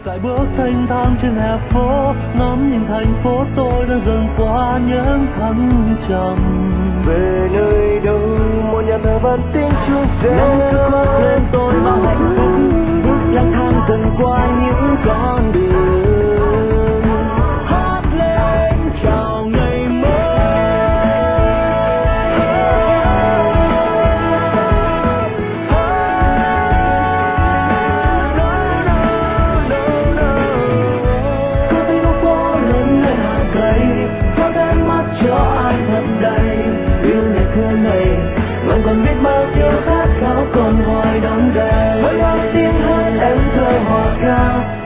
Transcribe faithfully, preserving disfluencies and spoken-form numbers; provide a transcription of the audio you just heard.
Lại bước thanh thang trên hè phố, ngắm nhìn thành phố tôi đang dần qua những thăng trầm. Về nơi đâu một nhà thờ vẫn tiếng chuông reo.